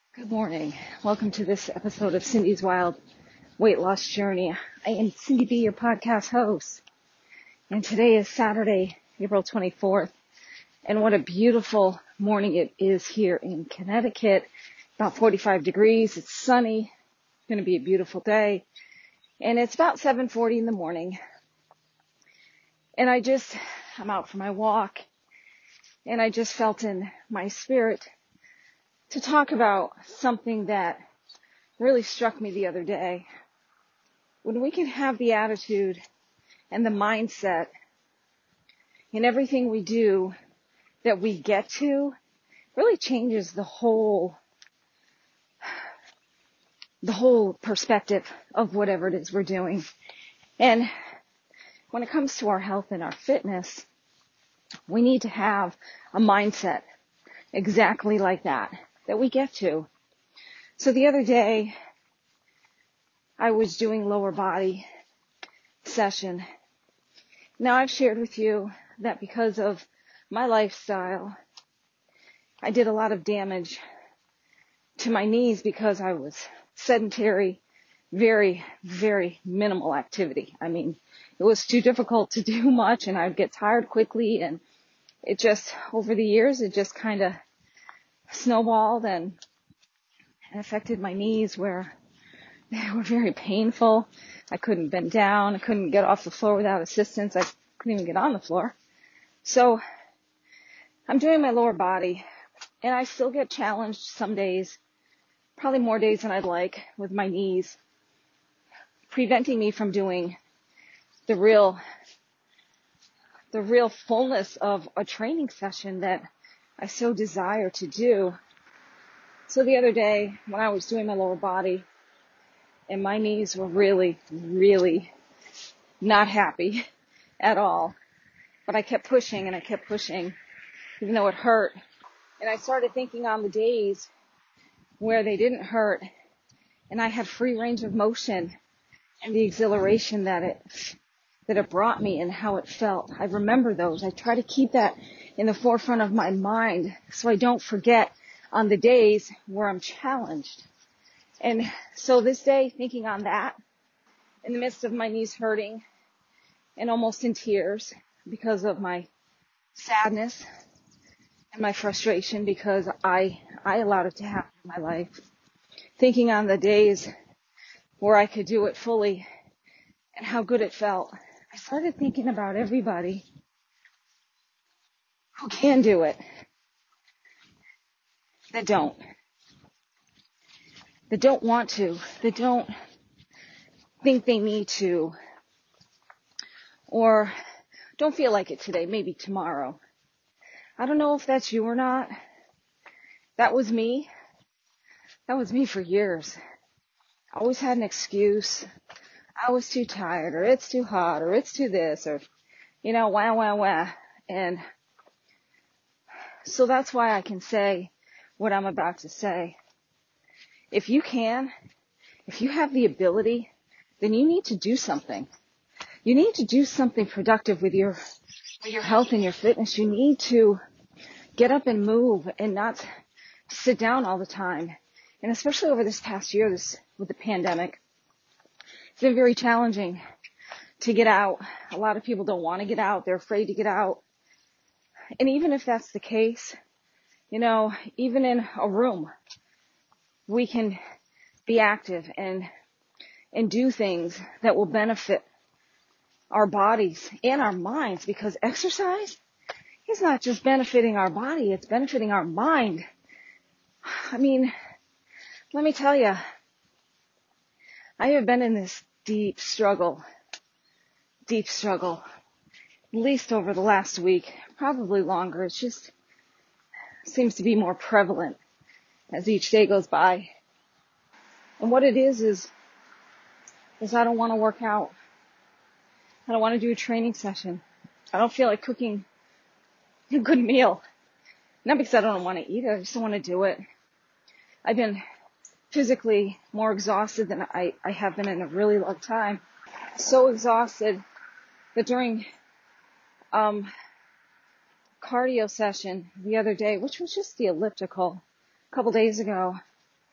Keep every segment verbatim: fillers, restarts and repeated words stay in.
Good morning. Welcome to this episode of Cindy's Wild Weight Loss Journey. I am Cindy B, your podcast host. And today is Saturday, April twenty-fourth. And what a beautiful morning it is here in Connecticut. About forty-five degrees. It's sunny. It's going to be a beautiful day. And it's about seven forty in the morning. And I just, I'm out for my walk. And I just felt in my spirit to talk about something that really struck me the other day. When we can have the attitude and the mindset in everything we do that we get to, really changes the whole, the whole perspective of whatever it is we're doing. And when it comes to our health and our fitness, we need to have a mindset exactly like that. that we get to. So the other day, I was doing lower body session. Now I've shared with you that because of my lifestyle, I did a lot of damage to my knees because I was sedentary, very, very minimal activity. I mean, it was too difficult to do much and I'd get tired quickly, and it just, over the years, it just kind of snowballed and affected my knees where they were very painful. I couldn't bend down. I couldn't get off the floor without assistance. I couldn't even get on the floor. So I'm doing my lower body, and I still get challenged some days, probably more days than I'd like, with my knees, preventing me from doing the real, the real fullness of a training session that I so desire to do. So the other day, when I was doing my lower body, and my knees were really, really not happy at all, but I kept pushing and I kept pushing, even though it hurt. And I started thinking on the days where they didn't hurt, and I had free range of motion, and the exhilaration that it that it brought me and how it felt. I remember those. I try to keep that in the forefront of my mind so I don't forget on the days where I'm challenged. And so this day, thinking on that, in the midst of my knees hurting and almost in tears because of my sadness and my frustration because I, I allowed it to happen in my life, thinking on the days where I could do it fully and how good it felt, I started thinking about everybody who can do it, that don't, that don't want to, that don't think they need to, or don't feel like it today, maybe tomorrow. I don't know if that's you or not. That was me. That was me for years. I always had an excuse. I was too tired, or it's too hot, or it's too this, or, you know, wah, wah, wah. And so that's why I can say what I'm about to say. If you can, if you have the ability, then you need to do something. You need to do something productive with your, with your health and your fitness. You need to get up and move and not sit down all the time. And especially over this past year, this, with the pandemic, it's been very challenging to get out. A lot of people don't want to get out. They're afraid to get out. And even if that's the case, you know, even in a room, we can be active and, and do things that will benefit our bodies and our minds, because exercise is not just benefiting our body, it's benefiting our mind. I mean, let me tell you, I have been in this deep struggle, deep struggle, at least over the last week, probably longer. It just seems to be more prevalent as each day goes by. And what it is, is, is I don't want to work out. I don't want to do a training session. I don't feel like cooking a good meal. Not because I don't want to eat it, I just don't want to do it. I've been physically more exhausted than I, I have been in a really long time. So exhausted that during um cardio session the other day, which was just the elliptical a couple days ago,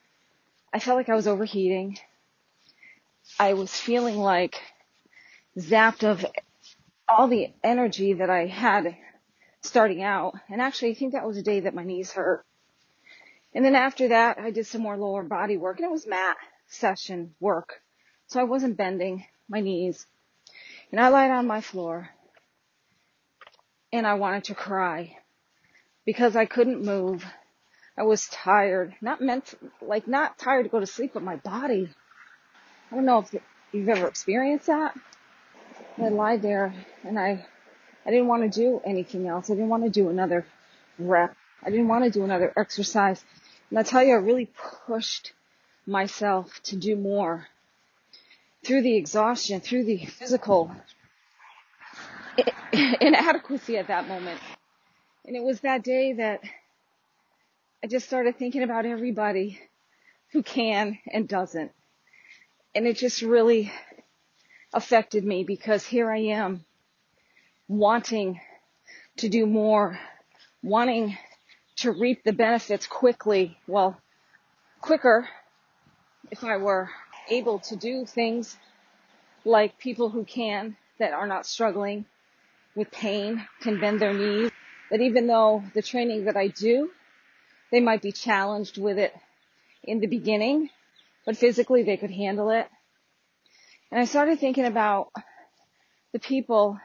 I felt like I was overheating. I was feeling like zapped of all the energy that I had starting out. And actually, I think that was the day that my knees hurt. And then after that, I did some more lower body work, and it was mat session work. So I wasn't bending my knees. And I lied on my floor, and I wanted to cry because I couldn't move. I was tired, not meant, like not tired to go to sleep, but my body. I don't know if you've ever experienced that. I lied there, and I, I didn't want to do anything else. I didn't want to do another rep. I didn't want to do another exercise. And I tell you, I really pushed myself to do more through the exhaustion, through the physical inadequacy at that moment. And it was that day that I just started thinking about everybody who can and doesn't. And it just really affected me because here I am wanting to do more, wanting to reap the benefits quickly, well, quicker if I were able to do things like people who can, that are not struggling with pain, can bend their knees, that even though the training that I do, they might be challenged with it in the beginning, but physically they could handle it. And I started thinking about the people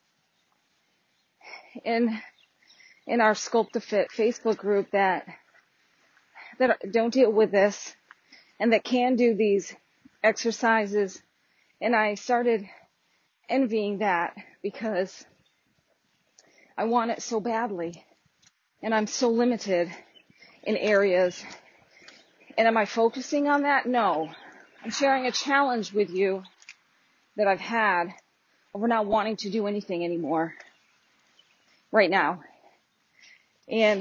in in our Sculpt to Fit Facebook group that that don't deal with this and that can do these exercises. And I started envying that because I want it so badly. And I'm so limited in areas. And am I focusing on that? No. I'm sharing a challenge with you that I've had over not wanting to do anything anymore right now. And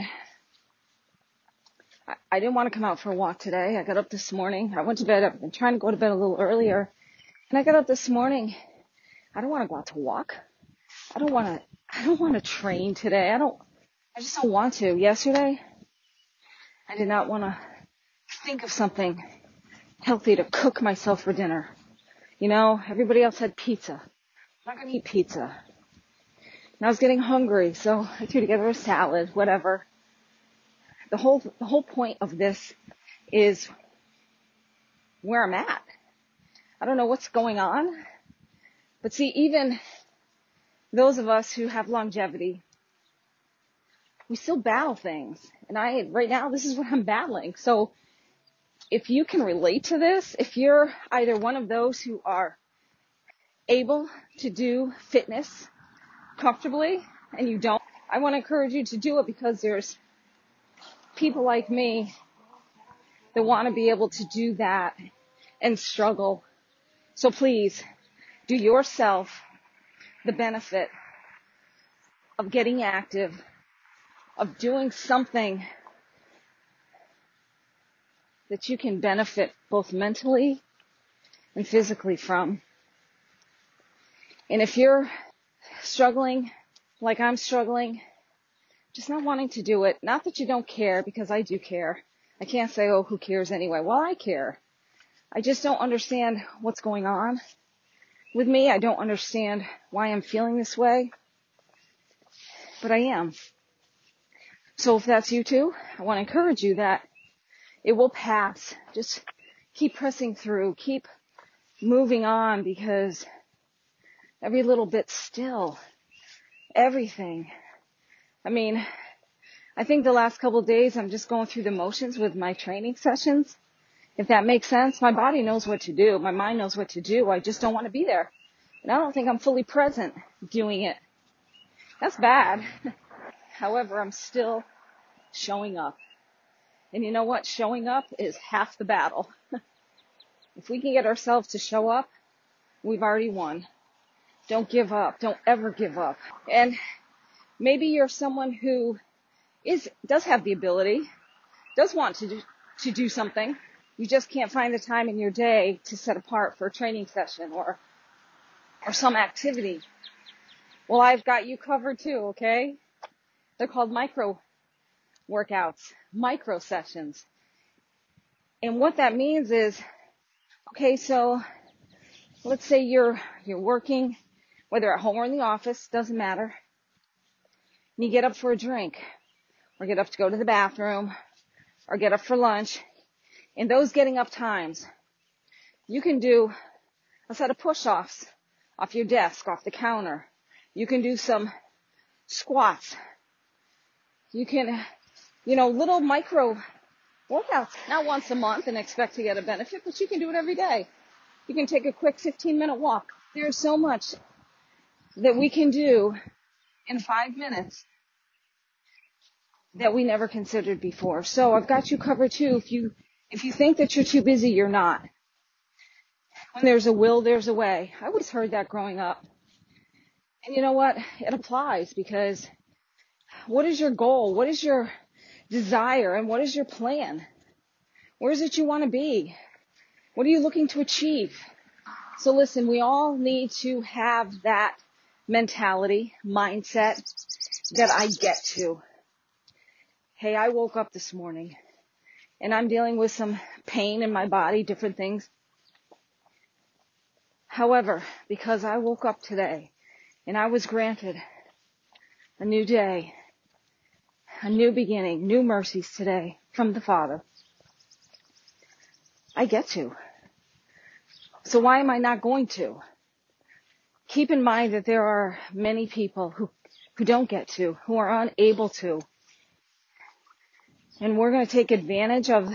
I, I didn't want to come out for a walk today. I got up this morning. I went to bed. I've been trying to go to bed a little earlier. And I got up this morning. I don't want to go out to walk. I don't want to, I don't want to train today. I don't, I just don't want to. Yesterday, I did not want to think of something healthy to cook myself for dinner. You know, everybody else had pizza. I'm not going to eat pizza. And I was getting hungry, so I threw together a salad, whatever. The whole, the whole point of this is where I'm at. I don't know what's going on. But see, even those of us who have longevity, we still battle things. And I, right now, this is what I'm battling. So if you can relate to this, if you're either one of those who are able to do fitness comfortably and you don't, I want to encourage you to do it because there's people like me that want to be able to do that and struggle. So please do yourself the benefit of getting active, of doing something that you can benefit both mentally and physically from. And if you're struggling like I'm struggling, just not wanting to do it, not that you don't care, because I do care. I can't say, oh, who cares anyway? Well, I care. I just don't understand what's going on with me. I don't understand why I'm feeling this way, but I am. So if that's you too, I want to encourage you that it will pass. Just keep pressing through, keep moving on, because every little bit still, everything. I mean, I think the last couple of days I'm just going through the motions with my training sessions. If that makes sense, my body knows what to do. My mind knows what to do. I just don't want to be there. And I don't think I'm fully present doing it. That's bad. However, I'm still showing up. And you know what? Showing up is half the battle. If we can get ourselves to show up, we've already won. Don't give up. Don't ever give up. And maybe you're someone who is does have the ability, does want to do, to do something. You just can't find the time in your day to set apart for a training session or or some activity. Well, I've got you covered too, okay? They're called micro workouts, micro sessions. And what that means is, okay, so let's say you're, you're working, whether at home or in the office, doesn't matter. And you get up for a drink, or get up to go to the bathroom, or get up for lunch. In those getting up times, you can do a set of push-offs off your desk, off the counter. You can do some squats. You can, you know, little micro workouts, not once a month and expect to get a benefit, but you can do it every day. You can take a quick fifteen minute walk. There's so much that we can do in five minutes that we never considered before. So I've got you covered too. If you, if you think that you're too busy, you're not. When there's a will, there's a way. I always heard that growing up. And you know what? It applies, because what is your goal? What is your desire? And what is your plan? Where is it you want to be? What are you looking to achieve? So listen, we all need to have that mentality, mindset that I get to. Hey, I woke up this morning and I'm dealing with some pain in my body, different things. However, because I woke up today and I was granted a new day, a new beginning, new mercies today from the Father, I get to. So why am I not going to? Keep in mind that there are many people who, who don't get to, who are unable to. And we're going to take advantage of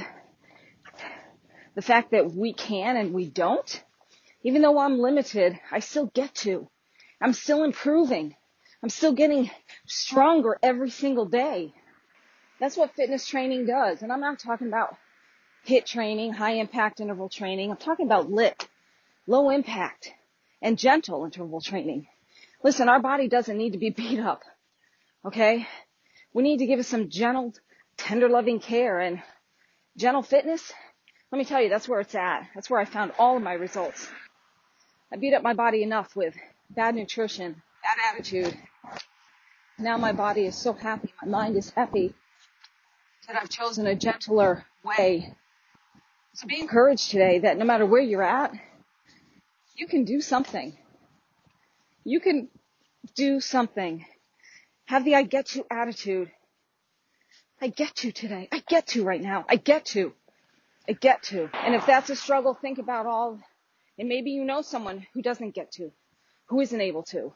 the fact that we can and we don't. Even though I'm limited, I still get to. I'm still improving. I'm still getting stronger every single day. That's what fitness training does. And I'm not talking about HIIT training, high impact interval training. I'm talking about L I T, low impact and gentle interval training. Listen, our body doesn't need to be beat up. Okay? We need to give it some gentle, tender loving care, and gentle fitness. Let me tell you, that's where it's at. That's where I found all of my results. I beat up my body enough with bad nutrition, bad attitude. Now my body is so happy, my mind is happy, that I've chosen a gentler way. So be encouraged today that no matter where you're at, you can do something. You can do something. Have the I get to attitude. I get to today. I get to right now. I get to. I get to. And if that's a struggle, think about all, and maybe you know someone who doesn't get to, who isn't able to.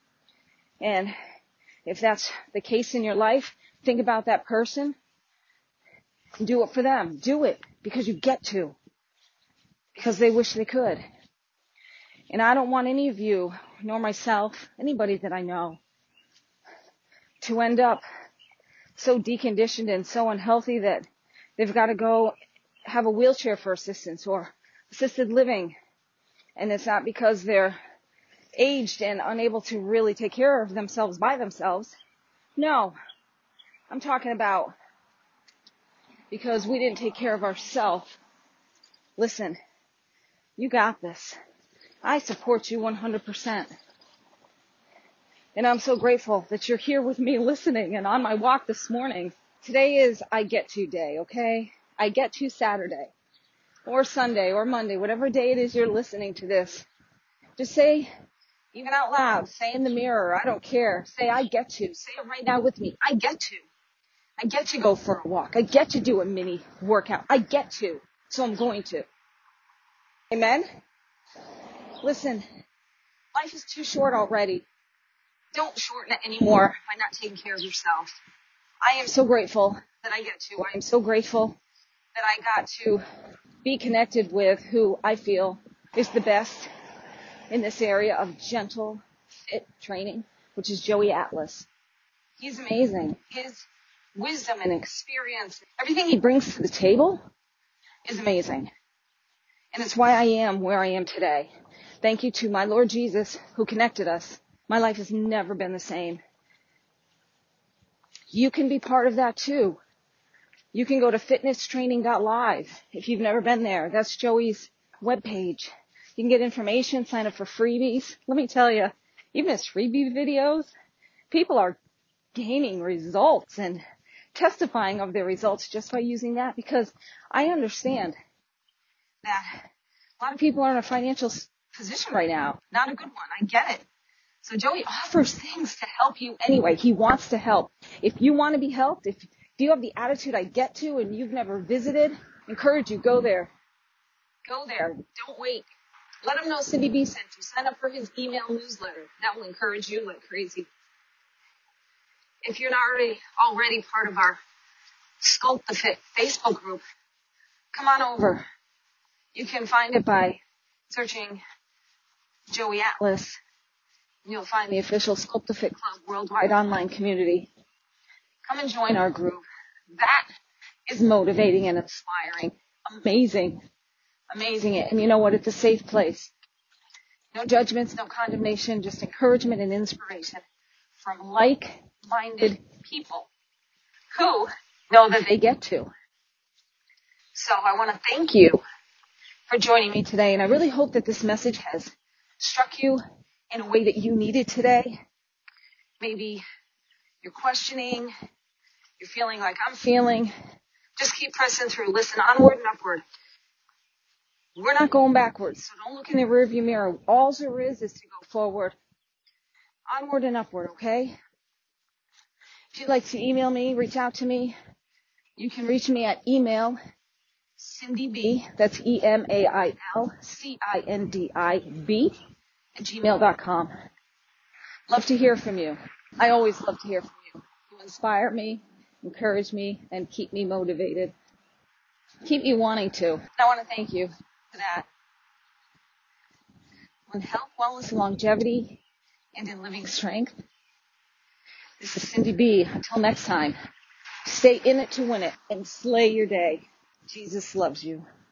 And if that's the case in your life, think about that person and do it for them. Do it because you get to, because they wish they could. And I don't want any of you, nor myself, anybody that I know, to end up so deconditioned and so unhealthy that they've got to go have a wheelchair for assistance or assisted living. And it's not because they're aged and unable to really take care of themselves by themselves. No, I'm talking about because we didn't take care of ourselves. Listen, you got this. I support you one hundred percent. And I'm so grateful that you're here with me listening and on my walk this morning. Today is I get to day, okay? I get to Saturday or Sunday or Monday, whatever day it is you're listening to this. Just say, even out loud, say in the mirror, I don't care. Say I get to. Say it right now with me. I get to. I get to go for a walk. I get to do a mini workout. I get to. So I'm going to. Amen? Listen, life is too short already. Don't shorten it anymore by not taking care of yourself. I am so grateful that I get to. I am so grateful that I got to be connected with who I feel is the best in this area of gentle, fit training, which is Joey Atlas. He's amazing. His wisdom and experience, everything he brings to the table is amazing. And it's why I am where I am today. Thank you to my Lord Jesus who connected us. My life has never been the same. You can be part of that too. You can go to fitness training dot live if you've never been there. That's Joey's webpage. You can get information, sign up for freebies. Let me tell you, even his freebie videos, people are gaining results and testifying of their results just by using that, because I understand that a lot of people are in a financial position right now. Not a good one. I get it. So Joey offers things to help you anyway. He wants to help. If you want to be helped, if, if you have the attitude I get to and you've never visited, encourage you, go there. Go there. Don't wait. Let him know Cindy B sent you. Sign up for his email newsletter. That will encourage you like crazy. If you're not already, already part of our Sculpt the Fit Facebook group, come on over. You can find it by searching Joey Atlas. You'll find the official Sculpt the Fit Club worldwide online community. Come and join our group. That is motivating and inspiring. Amazing. Amazing. And you know what? It's a safe place. No judgments, no condemnation, just encouragement and inspiration from like-minded people who know that they get to. So I want to thank you for joining me today. And I really hope that this message has struck you in a way that you needed today. Maybe you're questioning, you're feeling like I'm feeling. Just keep pressing through. Listen, onward and upward. We're not going backwards, so don't look in the rearview mirror. All there is is to go forward. Onward and upward, okay? If you'd like to email me, reach out to me, you can reach me at email Cindy B, that's E M A I L C I N D I B, at gmail dot com. Love to hear from you. I always love to hear from you. You inspire me, encourage me, and keep me motivated. Keep me wanting to. And I want to thank you for that. On health, wellness, and longevity, and in living strength, this is Cindy B. Until next time, stay in it to win it and slay your day. Jesus loves you.